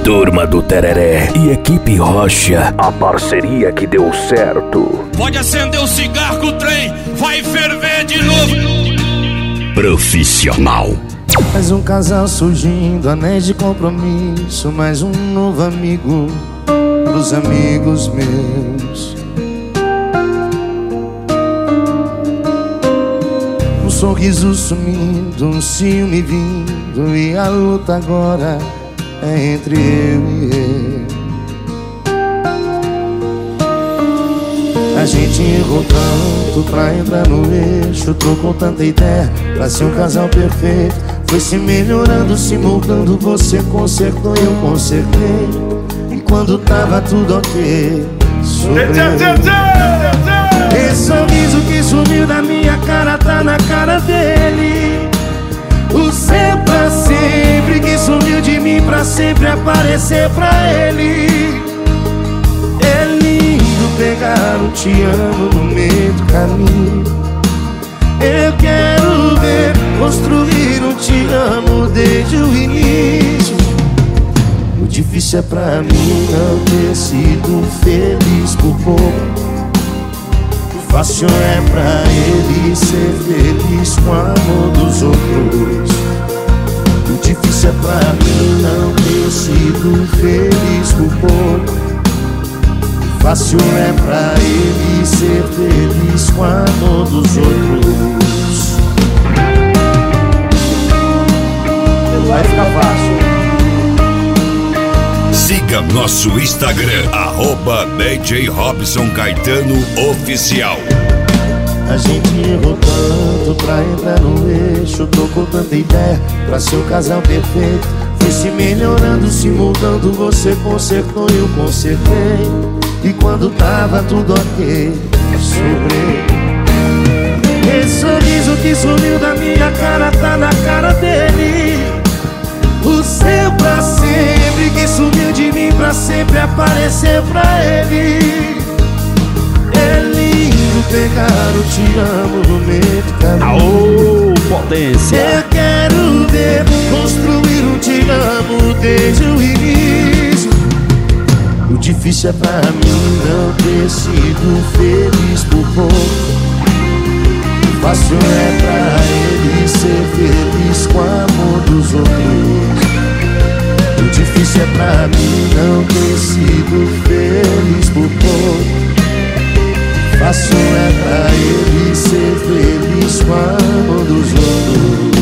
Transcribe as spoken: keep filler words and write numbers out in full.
Turma do Tereré e Equipe Rocha, a parceria que deu certo. Pode acender o cigarro que o trem vai ferver de novo. Profissional. Mais um casal surgindo, anéis de compromisso, mais um novo amigo pros amigos meus. Um sorriso sumindo, um ciúme vindo, e a luta agora é entre eu e ele. A gente errou tanto pra entrar no eixo, trocou tanta ideia pra ser um casal perfeito. Foi se melhorando, se moldando, você consertou e eu consertei. E quando tava tudo ok, sobrei. Esse sorriso que sumiu da minha cara tá na cara dele. O seu pra sempre que sumiu de mim pra sempre aparecer pra ele. É lindo pegar um te amo no meio do caminho. Eu quero ver construir um te amo desde o início. O difícil é pra mim não ter sido feliz por pouco. O fácil é pra ele ser feliz com o amor dos outros. O difícil é pra mim não ter sido feliz por pouco. O fácil é pra ele ser feliz com o amor dos outros. Vai ficar fácil. Siga nosso Instagram, arroba D J Robson Caetano Oficial. A gente errou tanto pra entrar no eixo, trocou tanta ideia pra ser um casal perfeito. Foi se melhorando, se mudando, você consertou e eu consertei. E quando tava tudo ok, sobrei. Esse sorriso que sumiu da minha cara tá na cara dele. O seu pra sempre que sumiu de mim pra sempre aparecer pra ele. É lindo pegar o te amo no meio do caminho. Aô, potência! Eu quero ver construir um te amo desde o início. O difícil é pra mim não ter sido feliz por pouco. O fácil é pra ele ser feliz com o amor dos outros. O difícil é pra mim não ter sido feliz por pouco. O fácil é pra ele ser feliz com o amor dos outros.